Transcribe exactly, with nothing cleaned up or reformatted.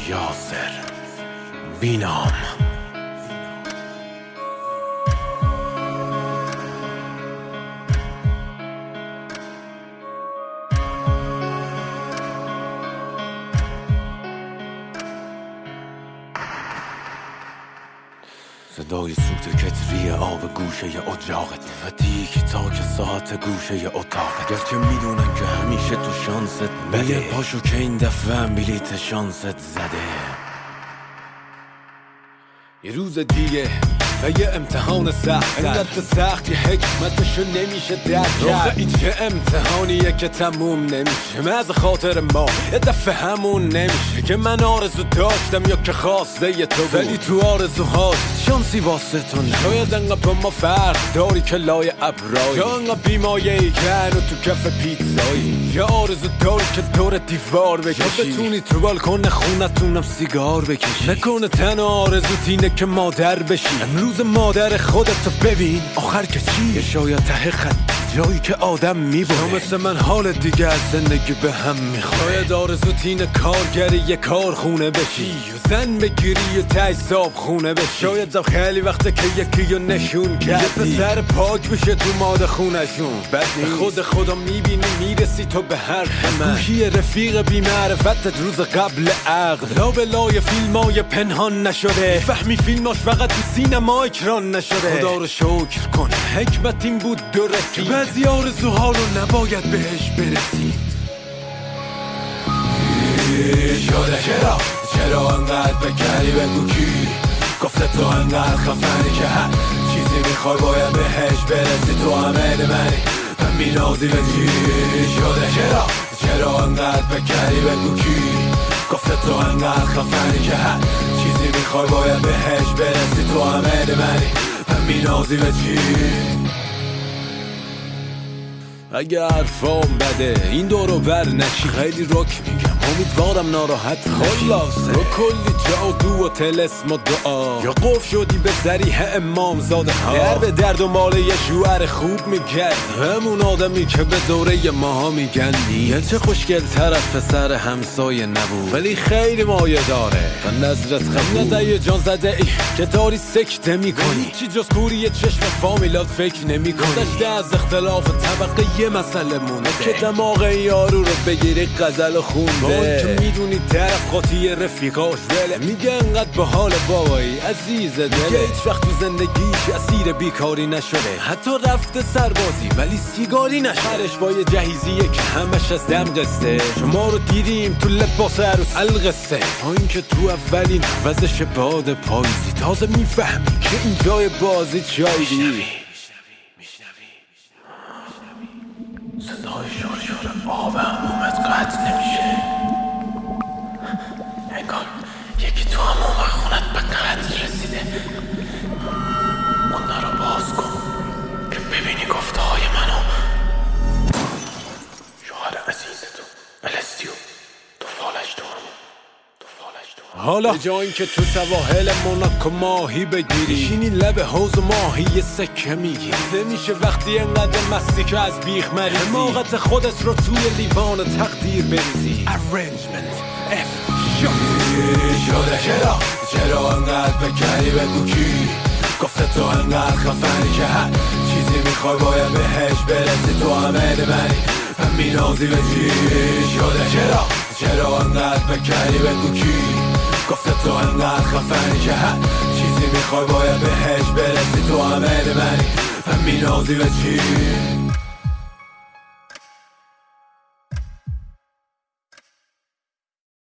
یاسر بینام. صدای سوت کتری آب گوشه اجاقت و دیگه تا که ساعت گوشه اتاقت. گرچه میدونن که همیشه تو شانست بده، پاشو که این دفعه بلیت شانست زده. یه روز دیگه و یه امتحان سخت، انقدر سخت یه حکمتشو نمیشه درک کرد. این چه امتحانیه که تموم نمیشه، مز خاطر ما یه دفعه همون نمیشه که من آرزو داشتم یا که خواسته ی تو بود، ولی تو آرزوهات شانسی واسه تو نه. شاید انقدر با ما فرق داری که لای ابرایی، یا انقدر بیمایه‌ای که هنو تو کف پیتزایی، یا آرزو داری که دور دیوار بکشی، یا بتونی تو بالکن خونتونم سیگار بکشی. نکنه تن آرزوت اینه که مادر بشی. روز مادر خودتو ببین آخر که چیه، شاید ته خط جایی که آدم میبونه. تو مثل من حال دیگه از زندگی به هم میخوره. شاید آرزوت اینه کارگری یه کارخونه بشی، و زن بگیری و تجزاب خونه بشی. شاید زب خیلی وقته که یکی رو نشون کردی، یه پسر پاک بشه تو ماده خونشون. بعد خود خدا میبینی میرسی تو به حرف من، گوشی رفیق بی‌معرفتت روز قبل عقل. لا به لای فیلمای پنهان نشده، فهمی فیلماش فقط تو سینما اکران نشده. خدا رو شکر کن حکمت این بود درستی، بعضی آرزوها رو نباید بهش برسی. شده چرا چرا انقدر بکری بگو کی گفته تو انقدر خفنی که هر چیزی میخوای باید بهش برسی. تو همه منی من مینازی به چی شده چرا چرا انقدر بکری بگو کی گفته تو انقدر خفنی که هر چیزی میخوای باید بهش برسی. تو همه منی من مینازی به چی. اگه حرفام بده این دورو بر نشی، خیلی رک میگم امیدوارم ناراحت خلاصه. رو کلی جادو و طلسم و دعا، یا قف شدی به ذریح امام زاده ها. در به درد و مال یه شوهر خوب میگرد، همون آدمی که به دوره ماها میگن نیست. چه خوشگل تر از پسر همسایه نبود، ولی خیلی مایه داره و نظرت خمید. ندهی جان زده ای که داری سکته میکنی، چی جز کوری چشم فامیلات فکر نمی کنی. گذشته از اختلاف طبقه یه مسئله مونده که دماغ یارو رو بگیری غزل خونده. که میدونی طرف قاطی رفیقاش وله، میگه انقدر به حال بابایی عزیز دله. میگه هیچ وقت تو زندگیش اسیر بیکاری نشده، حتی رفته سربازی ولی سیگاری نشده. با یه جهیزیه که همش از دم قصه، شما رو دیدیم تو لباس عروس القصه. تا این که تو اولین وزش باد پاییزی تازه میفهمی که این جای بازی چایدی. صدای شور شور آب همومت قطع نمیشه، انگار یکی تو هموم خونت به قطع رسیده. اونا رو باز کن که ببینی گفته های منو. شوهر عزیزتو الستیو تو فالش تو همون تو فالش تو همون. حالا به جای این که تو سواحل موناکو ماهی بگیری، شینی لب حوض و ماهی یه سکه میگیری. نمیشه وقتی انقدر مستی که از بیخ مریضی، حماقت خودت رو توی لیوان تقدیر بریزی. Arrangement F شده چرا چرا انقدر بکری بگو کی گفته تو انقدر خفنی که هر چیزی میخوای باید بهش برسی. تو همه منی من مینازی به چی شده چرا چرا انقدر بکری بگو کی گفته تو انقدر خفنی که هر چیزی میخوای باید بهش برسی. تو همه منی من مینازی به چی.